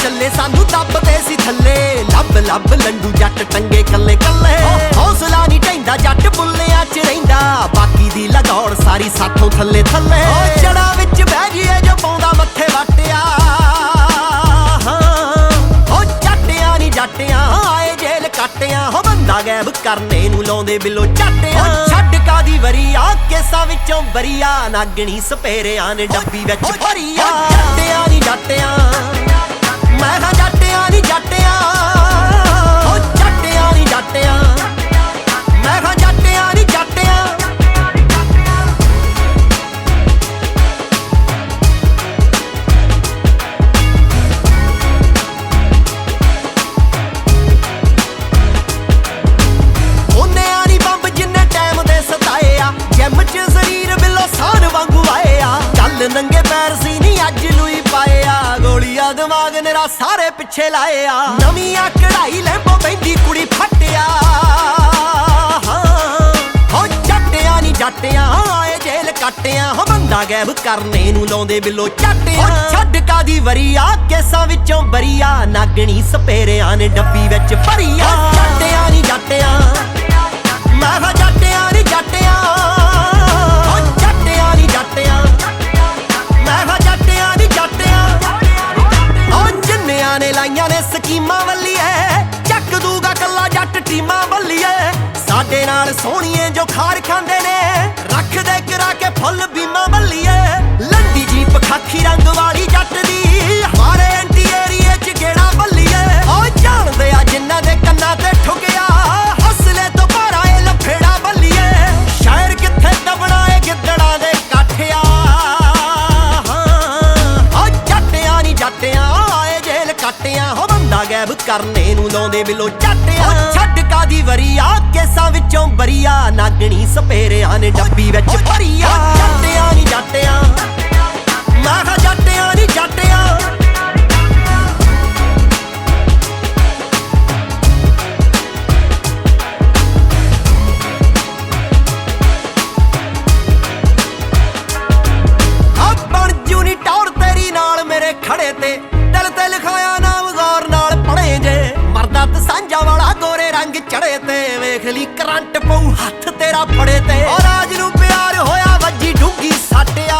ਚੱਲੇ ਸਾਨੂੰ ਦੱਬਦੇ ਸੀ ਥੱਲੇ। ਲੱਭ ਲੱਭ ਲੰਡੂ ਜੱਟ ਟੰਗੇ ਕੱਲੇ ਕੱਲੇ। ਹੌਸਲਾ ਨਹੀਂ ਢੈਂਦਾ ਜੱਟ ਬੁੱਲਿਆਂ ਚ ਰਹਿੰਦਾ, ਬਾਕੀ ਦੀ ਲਗੌੜ ਸਾਰੀ ਸਾਥੋਂ ਥੱਲੇ ਥੱਲੇ। ਜੜਾਂ ਵਿੱਚ ਬਹਿ ਗਈਏ ਜੋ ਪਾਉਂਦਾ ਮੱਥੇ ਵਾਟਿਆ। ਜੱਟਿਆਂ ਨੀ ਜੱਟਿਆਂ ਆਏ ਜੇਲ ਕੱਟਿਆਂ। ਹੋ ਬੰਦਾ ਗੈਬ ਕਰਨੇ ਨੂੰ ਲਾਉਂਦੇ ਬਿੱਲੋ ਝਾਟਿਆਂ। ਛੱਡ ਕਾਦੀ ਵਰੀਆ ਕੇਸਾਂ ਵਿੱਚੋਂ ਬਰੀਆ, ਨਾਗਣੀ ਸਪੇਰਿਆਂ ਨੇ ਡੱਬੀ ਵਿੱਚ ਭਰੀਆ। ਜੱਟਿਆਂ ਨੀ ਜੱਟਿਆਂ ਮੈਂ ਹਾਂ ਜੱਟਿਆਂ ਨੀ ਜੱਟਿਆਂ। ਹੋ ਜੱਟਿਆਂ ਨੀ ਜੱਟਿਆਂ ਮੈਂ ਹਾਂ ਜੱਟਿਆਂ ਨੀ ਜੱਟਿਆਂ। ਉਹਨਿਆਂ ਨੀ ਬੰਬ ਜਿੰਨੇ ਟਾਈਮ ਦੇ ਸਤਾਏ ਆ, ਜਿਮ ਚ ਸਰੀਰ ਬਿੱਲੋ ਸਾਨ ਵਾਂਗੂ ਆਏ ਆ। ਚੱਲ ਨੰਗੇ ਪੈਰ ਸੀ ਨੀ ਅੱਜ ਲੂਈ ਪਾਏ ਆ, ਗੋਲੀਆਂ ਦਿਮਾਗ ਨੇਰਾ ਸਾਰੇ ਪਿੱਛੇ ਲਾਏ ਆ। ਨਵੀਆਂ ਕਢਾਈ ਲੈਂਬੋ ਬੈਂਦੀ ਕੁੜੀ ਫੱਟਿਆ। ਹੋ ਜੱਟਿਆਂ ਨੀ ਜੱਟਿਆਂ ਆਏ ਜੇਲ ਕੱਟਿਆਂ। ਹੋ ਬੰਦਾ ਗੈਬ ਕਰਨੇ ਨੂੰ ਲਾਉਂਦੇ ਬਿੱਲੋ ਝਾਟਿਆਂ। ਛੱਡ ਕਾਦੀ ਵਰੀਆ ਕੇਸਾਂ ਵਿੱਚੋਂ ਬਰੀਆ, ਨਾਗਣੀ ਸਪੇਰਿਆਂ ਨੇ ਡੱਬੀ ਵਿੱਚ ਭਰੀਆ। ਜੱਟਿਆਂ ਨੀ ਜੱਟਿਆਂ ਮੈਂ ਹਾਂ ਜੱਟਿਆਂ ਨੀ ਜੱਟਿਆਂ। ਹੋ ਜੱਟਿਆਂ ਨੀ ਜੱਟਿਆਂ ਮੈਂ ਹਾਂ ਜੱਟਿਆਂ ਨੀ ਜੱਟਿਆਂ। ਉਹ ਜਿੰਨਿਆਂ ਨੇ ਲਾਈਆਂ ਨੇ ਸਕੀਮਾਂ ਵੱਲੀਏ, ਚੱਕ ਦੂਗਾ ਕੱਲਾ ਜੱਟ ਟੀਮਾਂ ਵੱਲੀਏ। ਸਾਡੇ ਨਾਲ ਸੋਹਣੀਏ ਜੋ ਖਾਰ ਖਾਂਦੇ ਨੇ, ਰੱਖਦੇ ਕਰਾ ਕੇ ਫੁੱਲ ਬੀਮਾ ਵੱਲੀਏ। ਲੰਡੀ ਜੀਪ ਖਾਖੀ ਰੰਗ ਵਾਲੀ ਜੱਟ ਦੀ, ਮਾਰੇ ਐਂਟੀ ਏਰੀਏ ਚ ਗੇੜਾ ਵੱਲੀਏ। ਉਹ ਜਾਣਦੇ ਆ ਜਿਨ੍ਹਾਂ ਦੇ ਕੰਨਾਂ ਤੇ ਠੁਕਿਆ, ਹੌਸਲੇ ਤੋਂ ਭਾਰਾ ਇਹ ਲਫੇੜਾ ਵੱਲੀਏ। ਸ਼ਾਇਰ ਕਿੱਥੇ ਦਬਣਾ ਏ ਗਿੱਦੜਾਂ ਦੇ ਕਾਠਿਆ। ਉਹ ਜੱਟਿਆਂ ਨੀ ਜੱਟਿਆਂ ਆਏ ਜੇਲ ਕੱਟਿਆਂ। ਹੋ ਬੰਦਾ ਗੈਬ ਕਰਨੇ ਨੂੰ ਲਾਉਂਦੇ ਬਿੱਲੋ ਝਾਟਿਆਂ। ਛੱਡ ਕਾਦੀ ਵਰੀਆ ਕੇਸਾਂ ਵਿੱਚੋਂ ਬਰੀਆ, ਨਾਗਣੀ ਸਪੇਰਿਆਂ ਨੇ ਡੱਬੀ ਵਿੱਚ ਭਰੀਆ। ਜੱਟਿਆਂ ਨੀ ਜੱਟਿਆਂ ਮੈਂ ਹਾਂ ਜੱਟਿਆਂ ਨੀ ਜੱਟਿਆਂ। ਬਣ ਜੂ ਨੀ ਟੌਰ ਤੇਰੀ ਨਾਲ ਮੇਰੇ ਖੜੇ ਤੇ, ਦਿਲ ਤੇ ਲਿਖਾਇਆ ਨਾਮ ਗੌਰ ਨਾਲ ਪੜੇ ਜੇ। ਮਰਦਾ ਤੇ ਸਾਂਝਾ ਵਾਲਾ ਗੋਰੇ ਰੰਗ ਚੜੇ ਤੇ, ਵੇਖ ਲਈ ਕਰੰਟ ਪਊ ਹੱਥ ਤੇਰਾ ਫੜੇ ਤੇ। ਔਰ ਰਾਜ ਨੂੰ ਪਿਆਰ ਹੋਇਆ ਵੱਜੀ ਡੂੰਗੀ ਸਾਟਿਆ।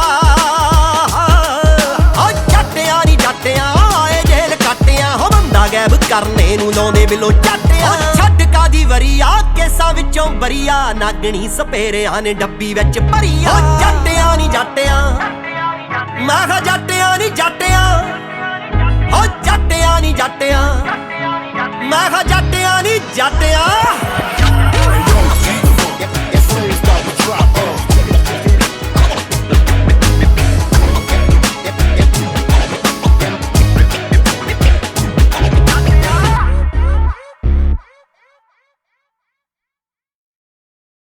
ਹੋ ਜੱਟਿਆਂ ਨੀ ਜੱਟਿਆਂ ਆਏ ਜੇਲ ਕੱਟਿਆਂ। ਹੋ ਬੰਦਾ ਗੈਬ ਕਰਨੇ ਨੂੰ ਲਾਉਂਦੇ ਬਿੱਲੋ ਝਾਟਿਆਂ। ਛੱਡ ਕਾਦੀ ਵਰੀਆ ਕੇਸਾਂ ਵਿੱਚੋਂ ਬਰੀਆ, ਨਾਗਣੀ ਸਪੇਰਿਆਂ ਨੇ ਡੱਬੀ ਵਿੱਚ ਭਰੀਆ। ਜੱਟਿਆਂ ਨੀ ਜੱਟਿਆਂ